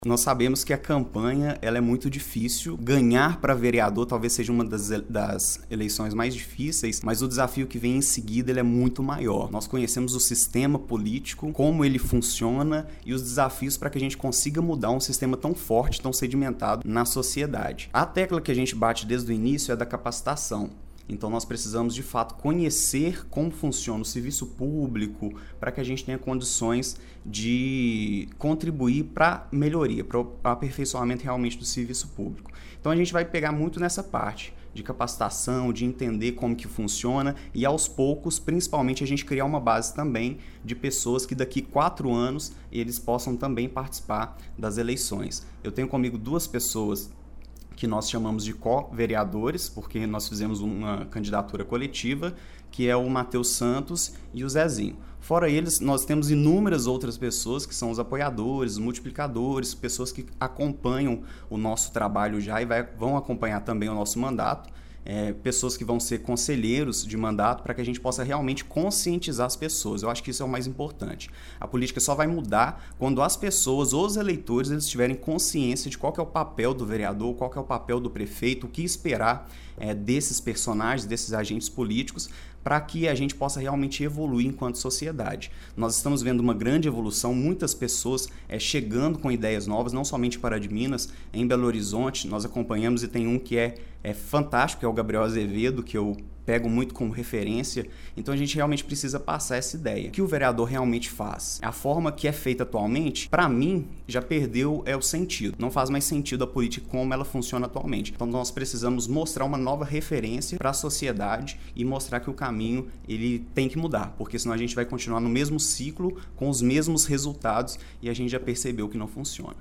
Nós sabemos que a campanha ela é muito difícil. Ganhar para vereador talvez seja uma das eleições mais difíceis, mas o desafio que vem em seguida ele é muito maior. Nós conhecemos o sistema político, como ele funciona e os desafios para que a gente consiga mudar um sistema tão forte, tão sedimentado na sociedade. A tecla que a gente bate desde o início é da capacitação. Então nós precisamos de fato conhecer como funciona o serviço público para que a gente tenha condições de contribuir para a melhoria, para o aperfeiçoamento realmente do serviço público. Então a gente vai pegar muito nessa parte de capacitação, de entender como que funciona e aos poucos, principalmente, a gente criar uma base também de pessoas que daqui 4 anos eles possam também participar das eleições. Eu tenho comigo 2 pessoas que nós chamamos de co-vereadores, porque nós fizemos uma candidatura coletiva, que é o Matheus Santos e o Zezinho. Fora eles, nós temos inúmeras outras pessoas que são os apoiadores, os multiplicadores, pessoas que acompanham o nosso trabalho já e vão acompanhar também o nosso mandato. Pessoas que vão ser conselheiros de mandato para que a gente possa realmente conscientizar as pessoas. Eu acho que isso é o mais importante. A política só vai mudar quando as pessoas, os eleitores, eles tiverem consciência de qual que é o papel do vereador, qual que é o papel do prefeito, o que esperar desses personagens, desses agentes políticos, para que a gente possa realmente evoluir enquanto sociedade. Nós estamos vendo uma grande evolução, muitas pessoas chegando com ideias novas, não somente para de Minas, em Belo Horizonte, nós acompanhamos e tem um que é fantástico, que é o Gabriel Azevedo, que eu pego muito como referência. Então a gente realmente precisa passar essa ideia. O que o vereador realmente faz? A forma que é feita atualmente, para mim, já perdeu o sentido. Não faz mais sentido a política como ela funciona atualmente. Então nós precisamos mostrar uma nova referência para a sociedade e mostrar que o caminho ele tem que mudar, porque senão a gente vai continuar no mesmo ciclo, com os mesmos resultados e a gente já percebeu que não funciona.